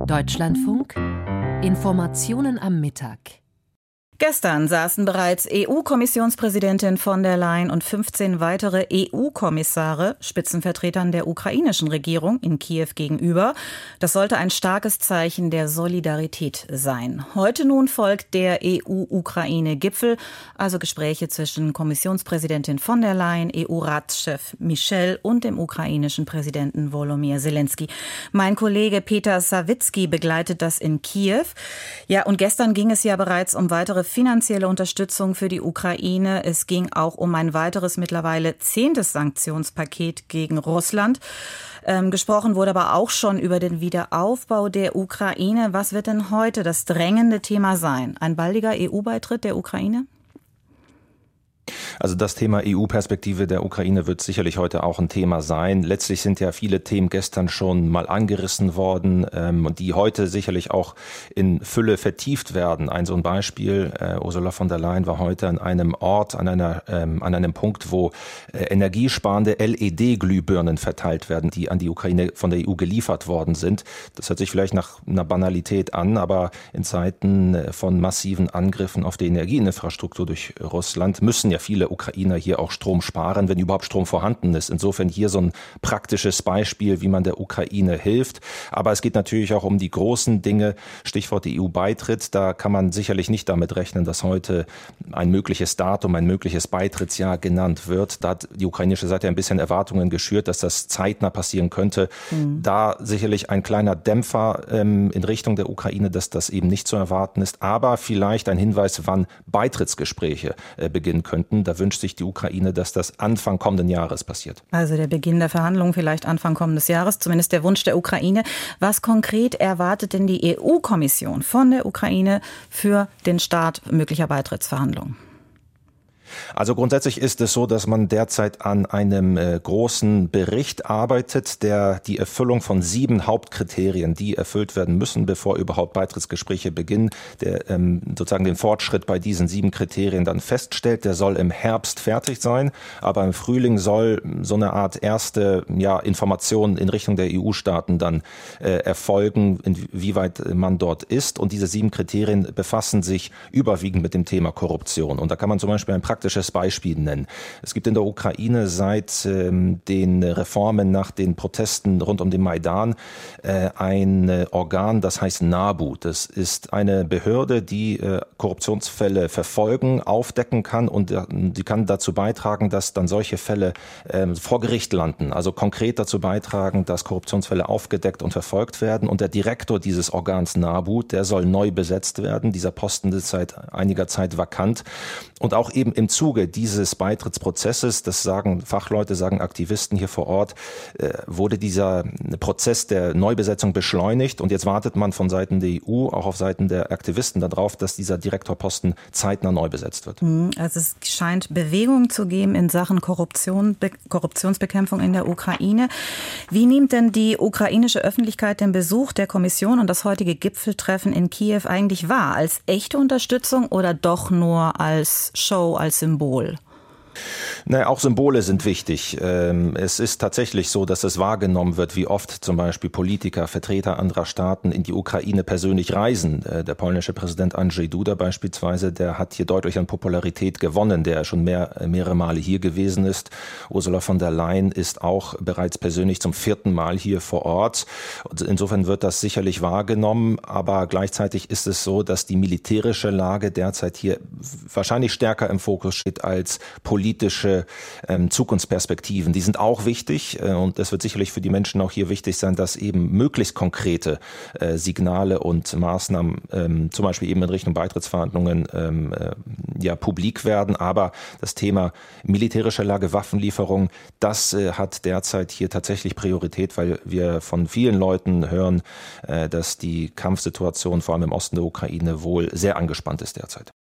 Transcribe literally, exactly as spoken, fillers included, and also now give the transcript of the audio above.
Deutschlandfunk Informationen am Mittag. Gestern saßen bereits E U-Kommissionspräsidentin von der Leyen und fünfzehn weitere E U-Kommissare, Spitzenvertretern der ukrainischen Regierung, in Kiew gegenüber. Das sollte ein starkes Zeichen der Solidarität sein. Heute nun folgt der E U-Ukraine-Gipfel, also Gespräche zwischen Kommissionspräsidentin von der Leyen, E U-Ratschef Michel und dem ukrainischen Präsidenten Volodymyr Zelensky. Mein Kollege Peter Sawicki begleitet das in Kiew. Ja, und gestern ging es ja bereits um weitere finanzielle Unterstützung für die Ukraine. Es ging auch um ein weiteres, mittlerweile zehntes Sanktionspaket gegen Russland. Ähm, gesprochen wurde aber auch schon über den Wiederaufbau der Ukraine. Was wird denn heute das drängende Thema sein? Ein baldiger E U-Beitritt der Ukraine? Also das Thema E U-Perspektive der Ukraine wird sicherlich heute auch ein Thema sein. Letztlich sind ja viele Themen gestern schon mal angerissen worden, ähm, die heute sicherlich auch in Fülle vertieft werden. Ein so ein Beispiel, äh, Ursula von der Leyen war heute an einem Ort, an einer, ähm, an einem Punkt, wo äh, energiesparende L E D-Glühbirnen verteilt werden, die an die Ukraine von der E U geliefert worden sind. Das hört sich vielleicht nach einer Banalität an, aber in Zeiten von massiven Angriffen auf die Energieinfrastruktur durch Russland müssen ja viele Ukrainer hier auch Strom sparen, wenn überhaupt Strom vorhanden ist. Insofern hier so ein praktisches Beispiel, wie man der Ukraine hilft. Aber es geht natürlich auch um die großen Dinge, Stichwort E U-Beitritt. Da kann man sicherlich nicht damit rechnen, dass heute ein mögliches Datum, ein mögliches Beitrittsjahr genannt wird. Da hat die ukrainische Seite ein bisschen Erwartungen geschürt, dass das zeitnah passieren könnte. Mhm. Da sicherlich ein kleiner Dämpfer ähm, in Richtung der Ukraine, dass das eben nicht zu erwarten ist. Aber vielleicht ein Hinweis, wann Beitrittsgespräche äh, beginnen könnten. Da wünscht sich die Ukraine, dass das Anfang kommenden Jahres passiert. Also der Beginn der Verhandlungen vielleicht Anfang kommendes Jahres, zumindest der Wunsch der Ukraine. Was konkret erwartet denn die E U-Kommission von der Ukraine für den Start möglicher Beitrittsverhandlungen? Also grundsätzlich ist es so, dass man derzeit an einem äh, großen Bericht arbeitet, der die Erfüllung von sieben Hauptkriterien, die erfüllt werden müssen, bevor überhaupt Beitrittsgespräche beginnen, der ähm, sozusagen den Fortschritt bei diesen sieben Kriterien dann feststellt. Der soll im Herbst fertig sein, aber im Frühling soll so eine Art erste ja, Information in Richtung der E U-Staaten dann äh, erfolgen, inwieweit man dort ist. Und diese sieben Kriterien befassen sich überwiegend mit dem Thema Korruption. Und da kann man zum Beispiel ein praktisches Beispiel nennen. Es gibt in der Ukraine seit ähm, den Reformen nach den Protesten rund um den Maidan äh, ein äh, Organ, das heißt NABU. Das ist eine Behörde, die äh, Korruptionsfälle verfolgen, aufdecken kann und äh, die kann dazu beitragen, dass dann solche Fälle äh, vor Gericht landen. Also konkret dazu beitragen, dass Korruptionsfälle aufgedeckt und verfolgt werden. Und der Direktor dieses Organs NABU, der soll neu besetzt werden. Dieser Posten ist seit einiger Zeit vakant. Und auch eben im Zuge dieses Beitrittsprozesses, das sagen Fachleute, sagen Aktivisten hier vor Ort, wurde dieser Prozess der Neubesetzung beschleunigt. Und jetzt wartet man von Seiten der E U, auch auf Seiten der Aktivisten darauf, dass dieser Direktorposten zeitnah neu besetzt wird. Also es scheint Bewegung zu geben in Sachen Korruption, Be- Korruptionsbekämpfung in der Ukraine. Wie nimmt denn die ukrainische Öffentlichkeit den Besuch der Kommission und das heutige Gipfeltreffen in Kiew eigentlich wahr? Als echte Unterstützung oder doch nur als Show, als Symbol? Naja, auch Symbole sind wichtig. Es ist tatsächlich so, dass es wahrgenommen wird, wie oft zum Beispiel Politiker, Vertreter anderer Staaten in die Ukraine persönlich reisen. Der polnische Präsident Andrzej Duda beispielsweise, der hat hier deutlich an Popularität gewonnen, der schon mehr, mehrere Male hier gewesen ist. Ursula von der Leyen ist auch bereits persönlich zum vierten Mal hier vor Ort. Insofern wird das sicherlich wahrgenommen, aber gleichzeitig ist es so, dass die militärische Lage derzeit hier wahrscheinlich stärker im Fokus steht als politische ähm, Zukunftsperspektiven. Die sind auch wichtig äh, und es wird sicherlich für die Menschen auch hier wichtig sein, dass eben möglichst konkrete äh, Signale und Maßnahmen, ähm, zum Beispiel eben in Richtung Beitrittsverhandlungen, ähm, äh, ja publik werden. Aber das Thema militärische Lage, Waffenlieferung, das äh, hat derzeit hier tatsächlich Priorität, weil wir von vielen Leuten hören, äh, dass die Kampfsituation vor allem im Osten der Ukraine wohl sehr angespannt ist derzeit.